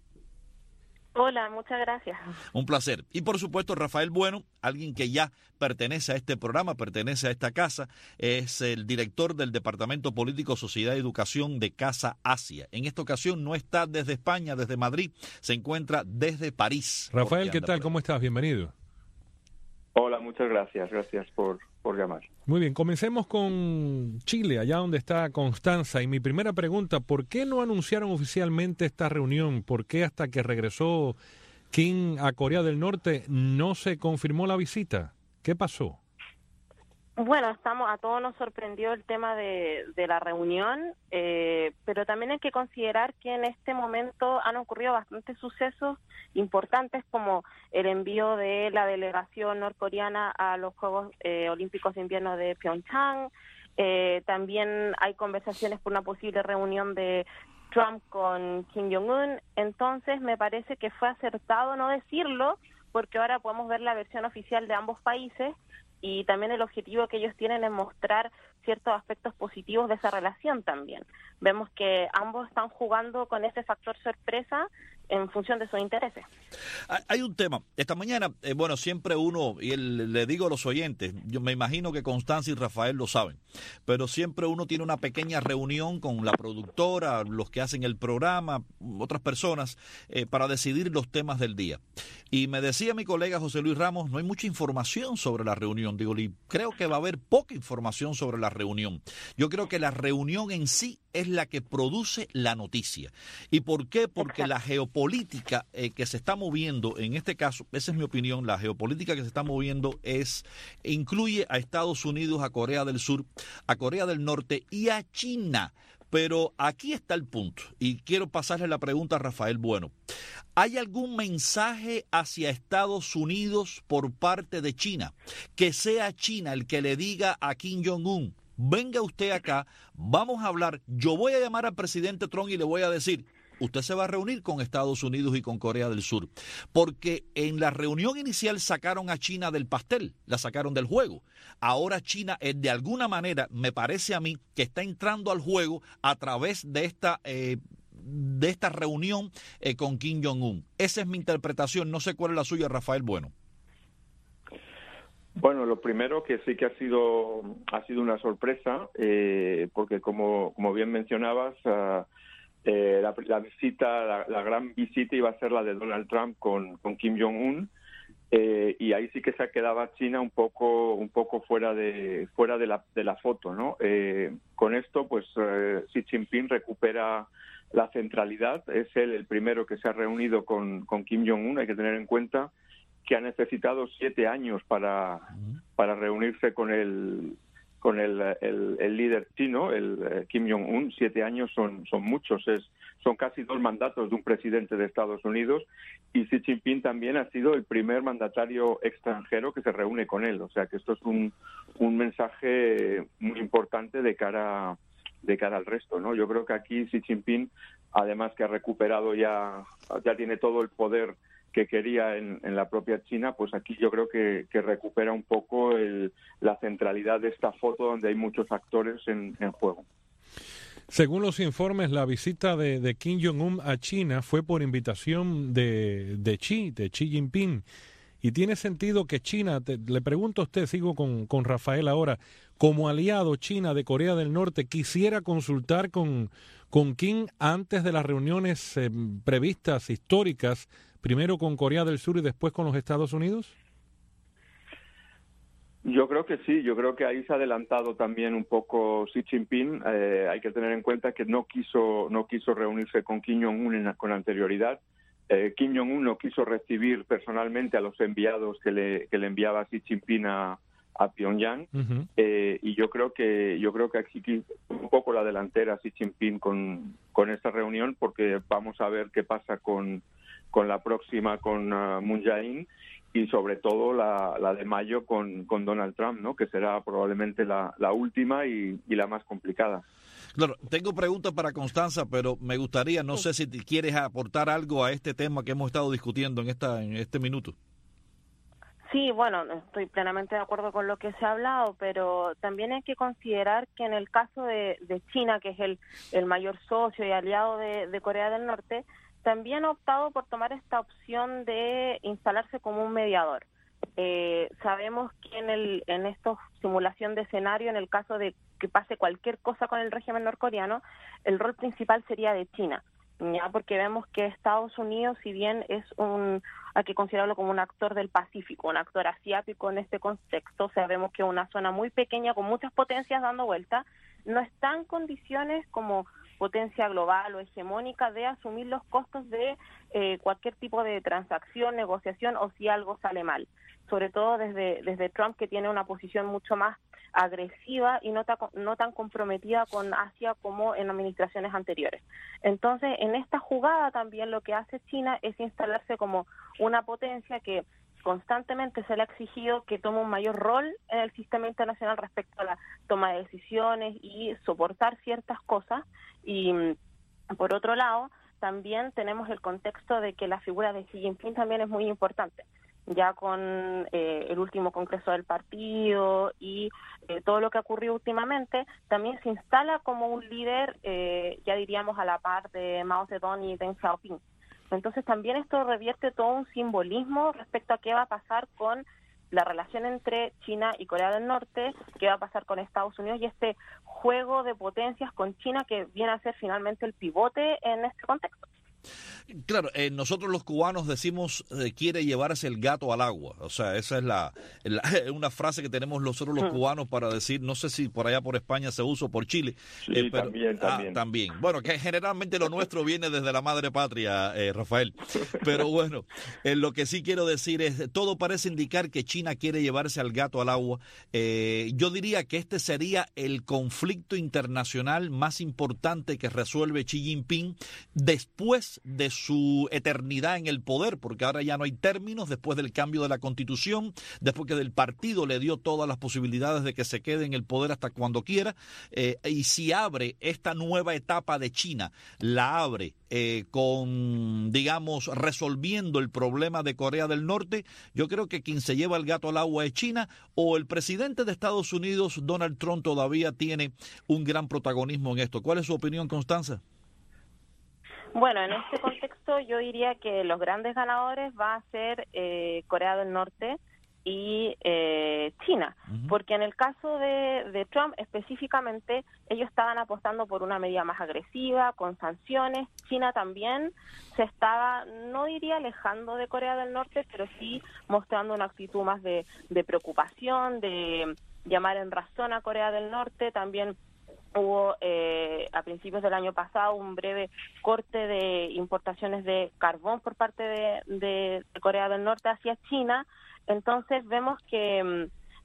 Hola, muchas gracias. Un placer. Y por supuesto, Rafael Bueno, alguien que ya pertenece a este programa, pertenece a esta casa, es el director del Departamento Político, Sociedad y Educación de Casa Asia. En esta ocasión no está desde España, desde Madrid, se encuentra desde París. Rafael, ¿qué tal? ¿Cómo estás? Bienvenido. Hola, muchas gracias. Gracias por, por llamar. Muy bien, comencemos con Chile, allá donde está Constanza. Y mi primera pregunta, ¿por qué no anunciaron oficialmente esta reunión? ¿Por qué hasta que regresó Kim a Corea del Norte no se confirmó la visita? ¿Qué pasó? Bueno, estamos a todos nos sorprendió el tema de, de la reunión, eh, pero también hay que considerar que en este momento han ocurrido bastantes sucesos importantes, como el envío de la delegación norcoreana a los Juegos eh, Olímpicos de Invierno de Pyeongchang. Eh, también hay conversaciones por una posible reunión de Trump con Kim Jong-un. Entonces me parece que fue acertado no decirlo, porque ahora podemos ver la versión oficial de ambos países. Y también el objetivo que ellos tienen es mostrar ciertos aspectos positivos de esa relación también. Vemos que ambos están jugando con ese factor sorpresa en función de sus intereses. Hay un tema. Esta mañana, eh, bueno, siempre uno, y el, le digo a los oyentes, yo me imagino que Constanza y Rafael lo saben, pero siempre uno tiene una pequeña reunión con la productora, los que hacen el programa, otras personas, eh, para decidir los temas del día. Y me decía mi colega José Luis Ramos, no hay mucha información sobre la reunión. Digo, y creo que va a haber poca información sobre la reunión. Yo creo que la reunión en sí es la que produce la noticia. ¿Y por qué? Porque Exacto. la geopolítica eh, que se está moviendo, en este caso, esa es mi opinión, la geopolítica que se está moviendo es incluye a Estados Unidos, a Corea del Sur, a Corea del Norte y a China. Pero aquí está el punto, y quiero pasarle la pregunta a Rafael Bueno. ¿Hay algún mensaje hacia Estados Unidos por parte de China? Que sea China el que le diga a Kim Jong-un, venga usted acá, vamos a hablar, yo voy a llamar al presidente Trump y le voy a decir, usted se va a reunir con Estados Unidos y con Corea del Sur. Porque en la reunión inicial sacaron a China del pastel, la sacaron del juego. Ahora China, eh, de alguna manera, me parece a mí, que está entrando al juego a través de esta, eh, de esta reunión eh, con Kim Jong-un. Esa es mi interpretación, no sé cuál es la suya, Rafael Bueno. Bueno, lo primero que sí que ha sido ha sido una sorpresa, eh, porque como, como bien mencionabas, uh, Eh, la, la visita, la, la gran visita iba a ser la de Donald Trump con, con Kim Jong-un, eh, y ahí sí que se quedaba China un poco un poco fuera de fuera de la de la foto, ¿no? Eh, con esto, pues eh, Xi Jinping recupera la centralidad. Es él el primero que se ha reunido con, con Kim Jong-un. Hay que tener en cuenta que ha necesitado siete años para para reunirse con el con el, el, el líder chino, el eh, Kim Jong-un. Siete años son, son muchos, es, son casi dos mandatos de un presidente de Estados Unidos, y Xi Jinping también ha sido el primer mandatario extranjero que se reúne con él. O sea que esto es un, un mensaje muy importante de cara, de cara al resto, ¿no? Yo creo que aquí Xi Jinping, además que ha recuperado ya, ya tiene todo el poder que quería en, en la propia China, pues aquí yo creo que, que recupera un poco el, la centralidad de esta foto donde hay muchos actores en, en juego. Según los informes, la visita de, de Kim Jong-un a China fue por invitación de, de Xi, de Xi Jinping. Y tiene sentido que China, te, le pregunto a usted, sigo con, con Rafael ahora, como aliado China de Corea del Norte, quisiera consultar con, con Kim antes de las reuniones eh, previstas, históricas, primero con Corea del Sur y después con los Estados Unidos? Yo creo que sí, yo creo que ahí se ha adelantado también un poco Xi Jinping. Eh, hay que tener en cuenta que no quiso no quiso reunirse con Kim Jong-un con anterioridad. Eh, Kim Jong-un no quiso recibir personalmente a los enviados que le, que le enviaba Xi Jinping a, a Pyongyang. Uh-huh. eh, y yo creo que yo creo que aquí un poco la delantera Xi Jinping con, con esta reunión, porque vamos a ver qué pasa con, con la próxima, con uh, Moon Jae-in, y sobre todo la, la de mayo con, con Donald Trump, ¿no? Que será probablemente la, la última y, y la más complicada. Claro, tengo preguntas para Constanza, pero me gustaría, no sé si te quieres aportar algo a este tema que hemos estado discutiendo en esta en este minuto. Sí, bueno, estoy plenamente de acuerdo con lo que se ha hablado, pero también hay que considerar que en el caso de, de China, que es el, el mayor socio y aliado de, de Corea del Norte, también ha optado por tomar esta opción de instalarse como un mediador. Eh, sabemos que en el en esta simulación de escenario, en el caso de que pase cualquier cosa con el régimen norcoreano, el rol principal sería de China, ya porque vemos que Estados Unidos, si bien es un, hay que considerarlo como un actor del Pacífico, un actor asiático en este contexto, sabemos que es una zona muy pequeña con muchas potencias dando vuelta, no está en condiciones como potencia global o hegemónica de asumir los costos de eh, cualquier tipo de transacción, negociación o si algo sale mal. Sobre todo desde, desde Trump, que tiene una posición mucho más agresiva y no, ta, no tan comprometida con Asia como en administraciones anteriores. Entonces, en esta jugada también lo que hace China es instalarse como una potencia que constantemente se le ha exigido que tome un mayor rol en el sistema internacional respecto a la toma de decisiones y soportar ciertas cosas. Y por otro lado, también tenemos el contexto de que la figura de Xi Jinping también es muy importante. Ya con eh, el último congreso del partido y eh, todo lo que ha ocurrido últimamente, también se instala como un líder, eh, ya diríamos a la par de Mao Zedong y Deng Xiaoping. Entonces también esto revierte todo un simbolismo respecto a qué va a pasar con la relación entre China y Corea del Norte, qué va a pasar con Estados Unidos y este juego de potencias con China que viene a ser finalmente el pivote en este contexto. Claro, eh, nosotros los cubanos decimos eh, quiere llevarse el gato al agua, o sea, esa es la, la una frase que tenemos nosotros los cubanos para decir, no sé si por allá por España se usa o por Chile. Sí, eh, pero, también, también. Ah, también. Bueno, que generalmente lo nuestro viene desde la madre patria, eh, Rafael. Pero bueno, eh, lo que sí quiero decir es, todo parece indicar que China quiere llevarse al gato al agua. Eh, yo diría que este sería el conflicto internacional más importante que resuelve Xi Jinping después de su eternidad en el poder, porque ahora ya no hay términos después del cambio de la Constitución, después que del partido le dio todas las posibilidades de que se quede en el poder hasta cuando quiera, eh, y si abre esta nueva etapa de China, la abre eh, con, digamos, resolviendo el problema de Corea del Norte, yo creo que quien se lleva el gato al agua es China, o el presidente de Estados Unidos, Donald Trump, todavía tiene un gran protagonismo en esto. ¿Cuál es su opinión, Constanza? Bueno, en este contexto yo diría que los grandes ganadores va a ser eh, Corea del Norte y eh, China, uh-huh. porque en el caso de, de Trump específicamente ellos estaban apostando por una medida más agresiva, con sanciones. China también se estaba, no diría alejando de Corea del Norte, pero sí mostrando una actitud más de, de preocupación, de llamar en razón a Corea del Norte. También hubo eh, a principios del año pasado un breve corte de importaciones de carbón por parte de, de, de Corea del Norte hacia China. Entonces vemos que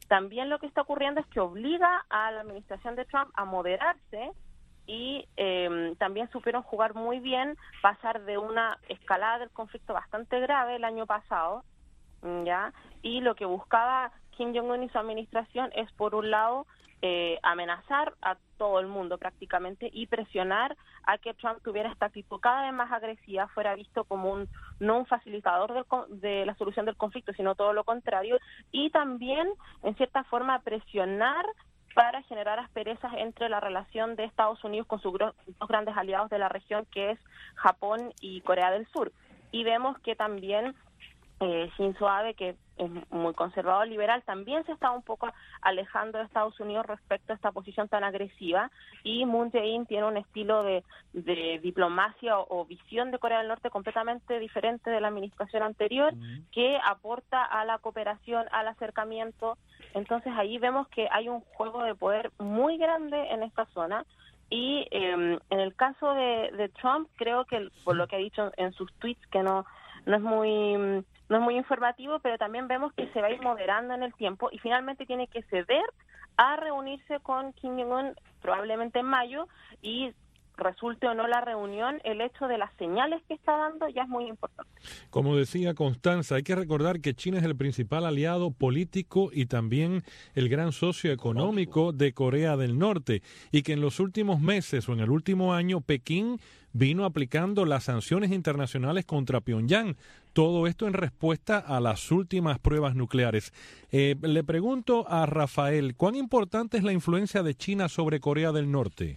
también lo que está ocurriendo es que obliga a la administración de Trump a moderarse y eh, también supieron jugar muy bien, pasar de una escalada del conflicto bastante grave el año pasado, ya, y lo que buscaba Kim Jong-un y su administración es, por un lado, eh, amenazar a todo el mundo prácticamente y presionar a que Trump tuviera esta actitud cada vez más agresiva, fuera visto como un no un facilitador del, de la solución del conflicto, sino todo lo contrario, y también, en cierta forma, presionar para generar asperezas entre la relación de Estados Unidos con sus dos grandes aliados de la región, que es Japón y Corea del Sur. Y vemos que también eh, Shinzo Abe, que es muy conservador liberal, también se está un poco alejando de Estados Unidos respecto a esta posición tan agresiva, y Moon Jae-in tiene un estilo de, de diplomacia o, o visión de Corea del Norte completamente diferente de la administración anterior, uh-huh. que aporta a la cooperación, al acercamiento. Entonces ahí vemos que hay un juego de poder muy grande en esta zona. Y eh, en el caso de, de Trump, creo que por lo que ha dicho en sus tweets, que no no es muy no es muy informativo, pero también vemos que se va a ir moderando en el tiempo y finalmente tiene que ceder a reunirse con Kim Jong-un probablemente en mayo, y resulte o no la reunión, el hecho de las señales que está dando ya es muy importante. Como decía Constanza, hay que recordar que China es el principal aliado político y también el gran socio económico de Corea del Norte, y que en los últimos meses o en el último año Pekín vino aplicando las sanciones internacionales contra Pyongyang. Todo esto en respuesta a las últimas pruebas nucleares. Eh, le pregunto a Rafael, ¿cuán importante es la influencia de China sobre Corea del Norte?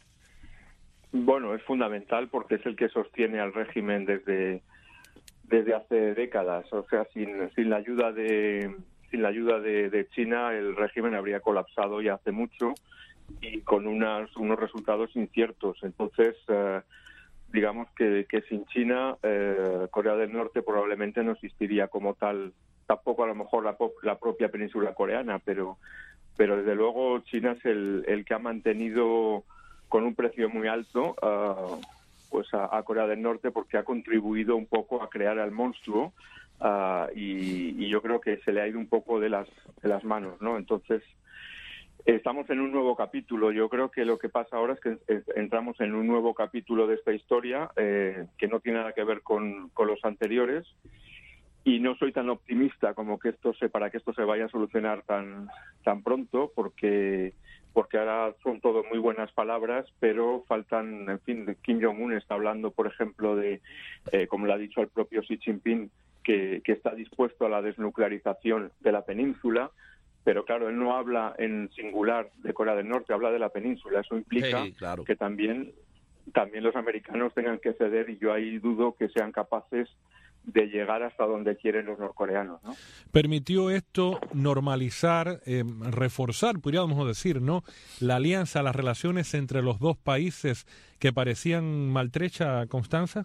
Bueno, es fundamental porque es el que sostiene al régimen desde desde hace décadas. O sea, sin sin la ayuda de sin la ayuda de, de China, el régimen habría colapsado ya hace mucho y con unas, unos resultados inciertos. Entonces, eh, digamos que, que sin China, eh, Corea del Norte probablemente no existiría como tal. Tampoco a lo mejor la, la propia península coreana, pero pero desde luego China es el, el que ha mantenido con un precio muy alto uh, pues a, a Corea del Norte, porque ha contribuido un poco a crear al monstruo uh, y, y yo creo que se le ha ido un poco de las de las manos, ¿no? Entonces estamos en un nuevo capítulo. Yo creo que lo que pasa ahora es que entramos en un nuevo capítulo de esta historia eh, que no tiene nada que ver con, con los anteriores, y no soy tan optimista como que esto se para que esto se vaya a solucionar tan tan pronto, porque porque ahora son todo muy buenas palabras, pero faltan, en fin, Kim Jong-un está hablando, por ejemplo, de, eh, como le ha dicho al propio Xi Jinping, que, que está dispuesto a la desnuclearización de la península, pero claro, él no habla en singular de Corea del Norte, habla de la península. Eso implica sí, claro. que también, también los americanos tengan que ceder, y yo ahí dudo que sean capaces de llegar hasta donde quieren los norcoreanos, ¿no? ¿Permitió esto normalizar, eh, reforzar, podríamos decir, ¿no?, la alianza, las relaciones entre los dos países que parecían maltrechas, Constanza?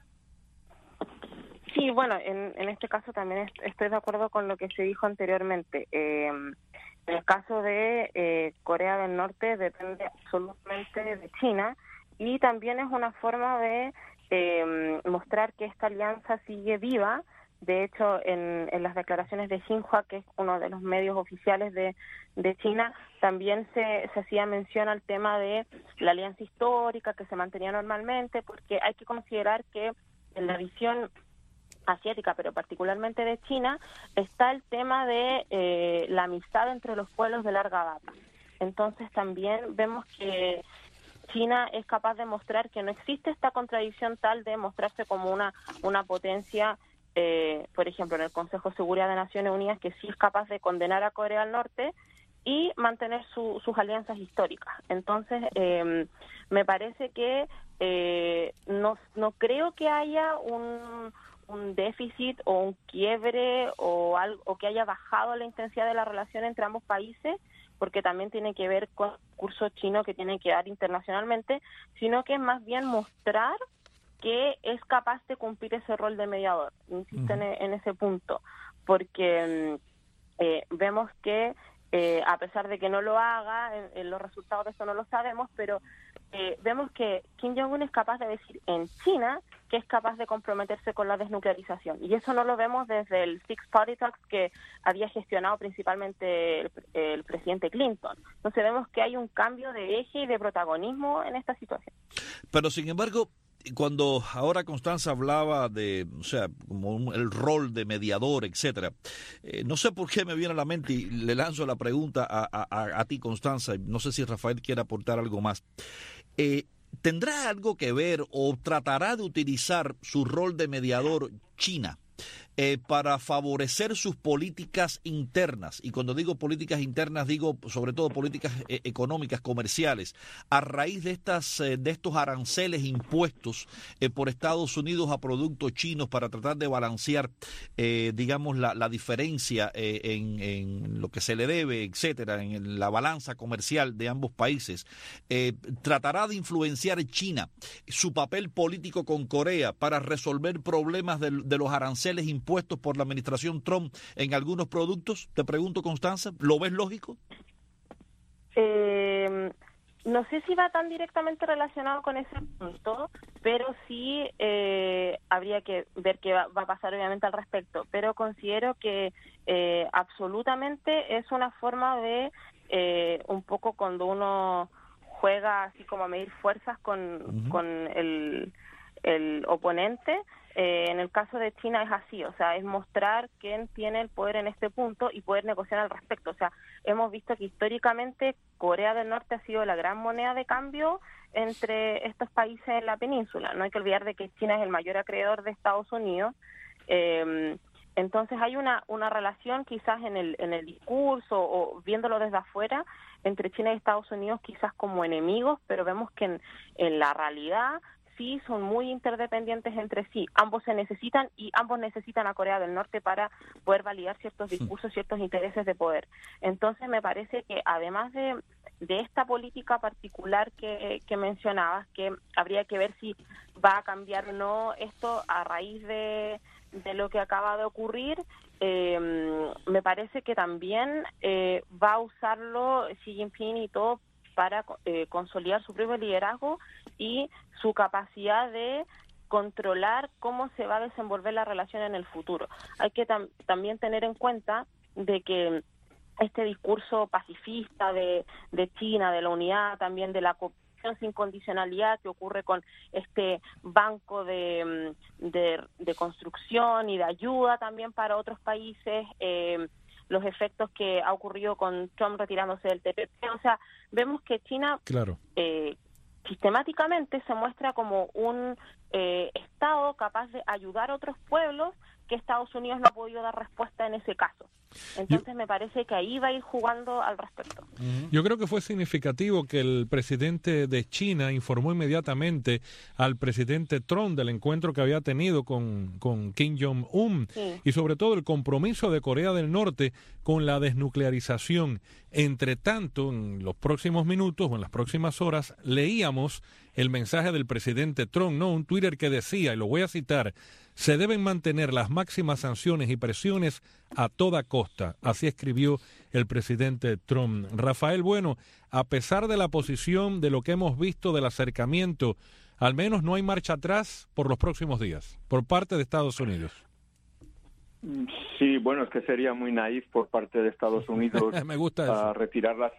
Sí, bueno, en, en este caso también estoy de acuerdo con lo que se dijo anteriormente. Eh, en el caso de eh, Corea del Norte depende absolutamente de China, y también es una forma de Eh, mostrar que esta alianza sigue viva. De hecho, en, en las declaraciones de Xinhua, que es uno de los medios oficiales de, de China, también se, se hacía mención al tema de la alianza histórica que se mantenía normalmente, porque hay que considerar que en la visión asiática, pero particularmente de China, está el tema de eh, la amistad entre los pueblos de larga data. Entonces también vemos que China es capaz de mostrar que no existe esta contradicción tal de mostrarse como una una potencia, eh, por ejemplo, en el Consejo de Seguridad de Naciones Unidas, que sí es capaz de condenar a Corea del Norte y mantener su, sus alianzas históricas. Entonces, eh, me parece que eh, no, no creo que haya un, un déficit o un quiebre o algo, o que haya bajado la intensidad de la relación entre ambos países, porque también tiene que ver con el curso chino que tiene que dar internacionalmente, sino que es más bien mostrar que es capaz de cumplir ese rol de mediador. Insisto uh-huh. en, en ese punto, porque eh, vemos que eh, a pesar de que no lo haga, en, en los resultados de eso no lo sabemos, pero eh, vemos que Kim Jong-un es capaz de decir en China que es capaz de comprometerse con la desnuclearización. Y eso no lo vemos desde el Six Party Talks que había gestionado principalmente el, el presidente Clinton. Entonces vemos que hay un cambio de eje y de protagonismo en esta situación. Pero sin embargo, cuando ahora Constanza hablaba de, o sea, como un, el rol de mediador, etcétera, eh, no sé por qué me viene a la mente y le lanzo la pregunta a, a, a ti, Constanza, no sé si Rafael quiere aportar algo más. Eh, ¿Tendrá algo que ver o tratará de utilizar su rol de mediador China Eh, para favorecer sus políticas internas? Y cuando digo políticas internas, digo sobre todo políticas eh, económicas, comerciales, a raíz de estas eh, de estos aranceles impuestos eh, por Estados Unidos a productos chinos para tratar de balancear, eh, digamos, la, la diferencia eh, en, en lo que se le debe, etcétera, en la balanza comercial de ambos países. Eh, ¿Tratará de influenciar China su papel político con Corea para resolver problemas de, de los aranceles impuestos puestos por la administración Trump en algunos productos? Te pregunto, Constanza, ¿lo ves lógico? Eh, no sé si va tan directamente relacionado con ese punto, pero sí eh, habría que ver qué va, va a pasar obviamente al respecto, pero considero que eh, absolutamente es una forma de eh, un poco cuando uno juega así como a medir fuerzas con, uh-huh. con el, el oponente. Eh, en el caso de China es así, o sea, es mostrar quién tiene el poder en este punto y poder negociar al respecto. O sea, hemos visto que históricamente Corea del Norte ha sido la gran moneda de cambio entre estos países en la península. No hay que olvidar de que China es el mayor acreedor de Estados Unidos. Eh, entonces hay una una relación quizás en el en el discurso o viéndolo desde afuera entre China y Estados Unidos quizás como enemigos, pero vemos que en, en la realidad sí son muy interdependientes entre sí. Ambos se necesitan y ambos necesitan a Corea del Norte para poder validar ciertos discursos, ciertos intereses de poder. Entonces me parece que además de, de esta política particular que, que mencionabas, que habría que ver si va a cambiar o no esto a raíz de, de lo que acaba de ocurrir, eh, me parece que también eh, va a usarlo Xi Jinping y todo para eh, consolidar su propio liderazgo y su capacidad de controlar cómo se va a desenvolver la relación en el futuro. Hay que tam- también tener en cuenta de que este discurso pacifista de, de China, de la unidad, también de la cooperación sin condicionalidad que ocurre con este banco de, de, de construcción y de ayuda también para otros países, eh, los efectos que ha ocurrido con Trump retirándose del T P P. O sea, vemos que China claro. eh, sistemáticamente se muestra como un eh, Estado capaz de ayudar a otros pueblos que Estados Unidos no ha podido dar respuesta en ese caso. Entonces Yo... me parece que ahí va a ir jugando al respecto. Yo creo que fue significativo que el presidente de China informó inmediatamente al presidente Trump del encuentro que había tenido con, con Kim Jong-un sí. y sobre todo el compromiso de Corea del Norte con la desnuclearización. Entre tanto, en los próximos minutos o en las próximas horas leíamos el mensaje del presidente Trump, ¿no? Un Twitter que decía, y lo voy a citar: se deben mantener las máximas sanciones y presiones a toda costa. Así escribió el presidente Trump. Rafael, bueno, a pesar de la posición de lo que hemos visto del acercamiento, al menos no hay marcha atrás por los próximos días, por parte de Estados Unidos. Sí, bueno, es que sería muy naif por parte de Estados Unidos Me gusta eso. a retirar las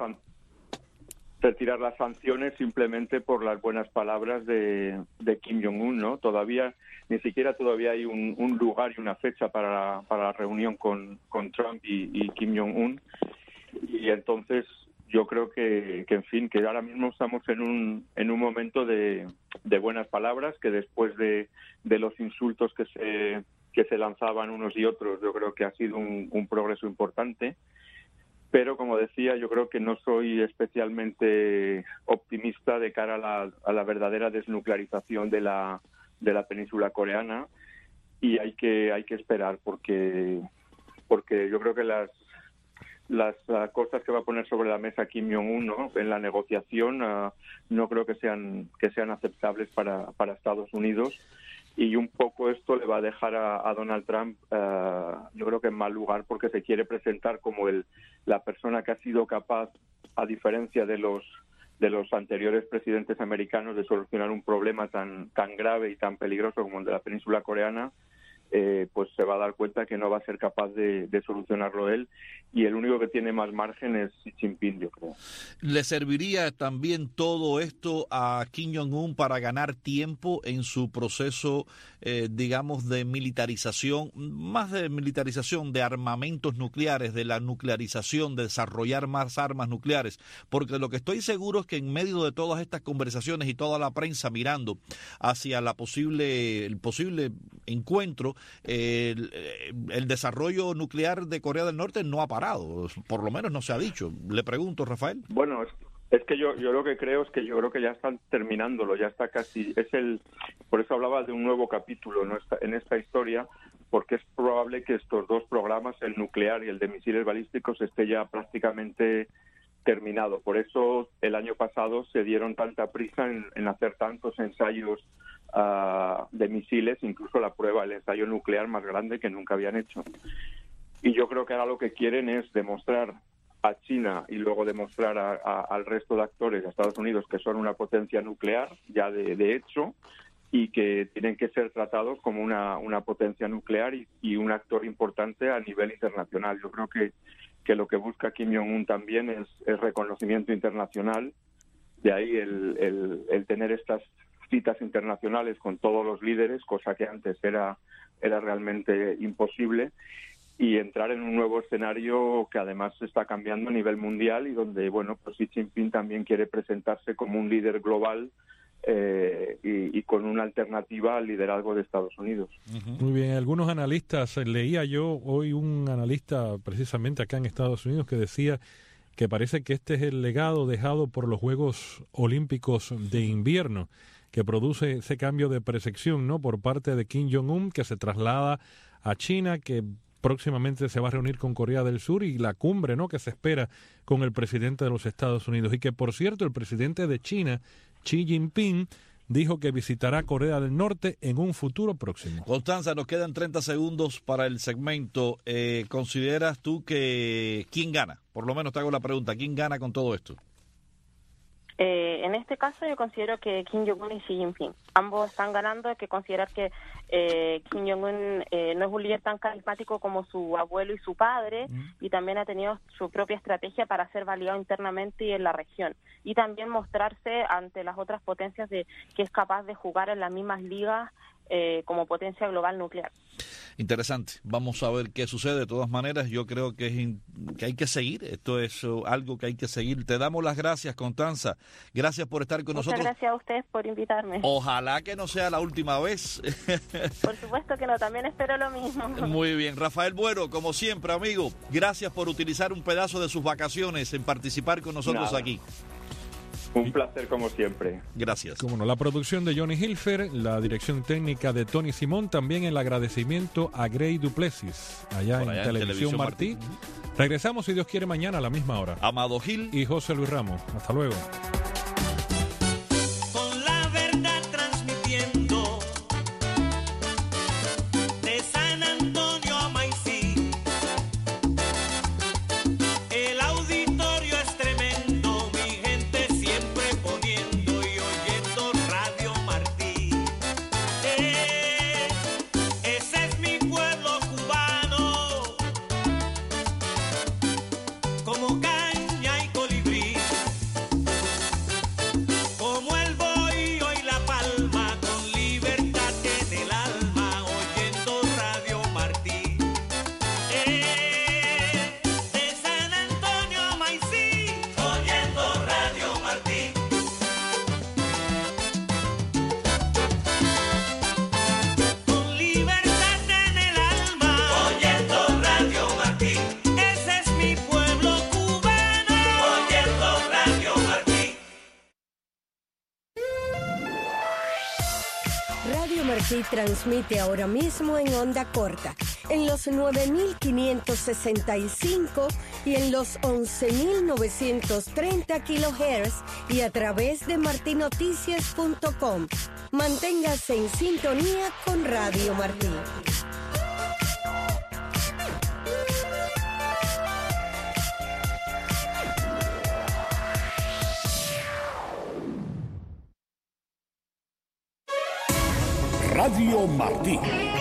retirar las sanciones simplemente por las buenas palabras de, de Kim Jong-un, ¿no? Todavía, ni siquiera todavía hay un, un lugar y una fecha para, para la reunión con, con Trump y, y Kim Jong-un. Y entonces yo creo que, que, en fin, que ahora mismo estamos en un, en un momento de, de buenas palabras, que después de, de los insultos que se, que se lanzaban unos y otros, yo creo que ha sido un, un progreso importante. Pero, como decía, yo creo que no soy especialmente optimista de cara a la, a la verdadera desnuclearización de la, de la península coreana, y hay que hay que esperar porque porque yo creo que las las uh, cosas que va a poner sobre la mesa Kim Jong-un, ¿no? en la negociación uh, no creo que sean que sean aceptables para, para Estados Unidos. Y un poco esto le va a dejar a, a Donald Trump, uh, yo creo que en mal lugar, porque se quiere presentar como el la persona que ha sido capaz, a diferencia de los de los anteriores presidentes americanos de solucionar un problema tan tan grave y tan peligroso como el de la península coreana, eh, pues se va a dar cuenta que no va a ser capaz de, de solucionarlo él, y el único que tiene más margen es Xi Jinping, yo creo. ¿Le serviría también todo esto a Kim Jong-un para ganar tiempo en su proceso, eh, digamos, de militarización, más de militarización, de armamentos nucleares, de la nuclearización, de desarrollar más armas nucleares? Porque lo que estoy seguro es que en medio de todas estas conversaciones y toda la prensa mirando hacia la posible, el posible encuentro, eh, el, el desarrollo nuclear de Corea del Norte no ha parado, por lo menos no se ha dicho. Le pregunto, Rafael. Bueno, es, es que yo yo lo que creo es que yo creo que ya están terminándolo, ya está casi, es el, por eso hablaba de un nuevo capítulo en esta, en esta historia, porque es probable que estos dos programas, el nuclear y el de misiles balísticos, esté ya prácticamente terminado. Por eso el año pasado se dieron tanta prisa en, en hacer tantos ensayos uh, de misiles, incluso la prueba, el ensayo nuclear más grande que nunca habían hecho. Y yo creo que ahora lo que quieren es demostrar a China y luego demostrar a, a, al resto de actores, a Estados Unidos, que son una potencia nuclear ya de, de hecho, y que tienen que ser tratados como una, una potencia nuclear y, y un actor importante a nivel internacional. Yo creo que, que lo que busca Kim Jong-un también es, es reconocimiento internacional, de ahí el, el, el tener estas citas internacionales con todos los líderes, cosa que antes era, era realmente imposible, y entrar en un nuevo escenario que además se está cambiando a nivel mundial y donde, bueno, pues Xi Jinping también quiere presentarse como un líder global eh, y, y con una alternativa al liderazgo de Estados Unidos. Muy bien, algunos analistas, leía yo hoy un analista precisamente acá en Estados Unidos que decía que parece que este es el legado dejado por los Juegos Olímpicos de invierno, que produce ese cambio de percepción, ¿no?, por parte de Kim Jong-un, que se traslada a China, que próximamente se va a reunir con Corea del Sur, y la cumbre, ¿no?, que se espera con el presidente de los Estados Unidos. Y que, por cierto, el presidente de China, Xi Jinping, dijo que visitará Corea del Norte en un futuro próximo. Constanza, nos quedan treinta segundos para el segmento. Eh, ¿Consideras tú que quién gana? Por lo menos te hago la pregunta, ¿quién gana con todo esto? Eh, en este caso yo considero que Kim Jong-un y Xi Jinping, ambos están ganando. Hay que considerar que eh, Kim Jong-un eh, no es un líder tan carismático como su abuelo y su padre, mm. y también ha tenido su propia estrategia para ser validado internamente y en la región, y también mostrarse ante las otras potencias de que es capaz de jugar en las mismas ligas eh, como potencia global nuclear. Interesante. Vamos a ver qué sucede. De todas maneras, yo creo que, es in, que hay que seguir. Esto es uh, algo que hay que seguir. Te damos las gracias, Constanza. Gracias por estar con Muchas nosotros. Muchas gracias a ustedes por invitarme. Ojalá que no sea la última vez. Por supuesto que no. También espero lo mismo. Muy bien. Rafael Bueno, como siempre, amigo, gracias por utilizar un pedazo de sus vacaciones en participar con nosotros Nada. aquí. Un placer como siempre. Gracias. Como no, la producción de Johnny Hilfer, la dirección técnica de Tony Simón, también el agradecimiento a Grey Duplessis, allá, en, allá en Televisión, Televisión Martí. Martí. Regresamos, si Dios quiere, mañana a la misma hora. Amado Gil y José Luis Ramos. Hasta luego. Con la verdad transmitiendo de San Antonio a Maicí. El auditorio es tremendo, mi gente siempre poniendo y oyendo Radio Martí. Eh, ese es mi pueblo cubano, como caña y colibrí, como el bohío y la palma, con libertad en el alma, oyendo Radio Martí. Eh, de San Antonio a Maicí, oyendo Radio Martí. Con libertad en el alma, oyendo Radio Martí. Ese es mi pueblo cubano, oyendo Radio Martí. Radio Martí transmite ahora mismo en onda corta, en los nueve mil quinientos sesenta y cinco y en los once mil novecientos treinta kilohertz y a través de martinoticias punto com. Manténgase en sintonía con Radio Martí. Radio Martí.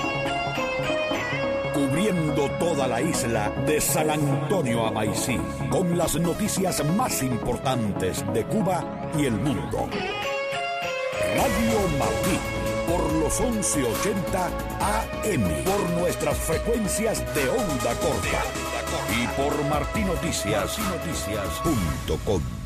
Cubriendo toda la isla de San Antonio a Maicí, con las noticias más importantes de Cuba y el mundo. Radio Martí, por los once ochenta A M, por nuestras frecuencias de onda corta y por martinoticias punto com.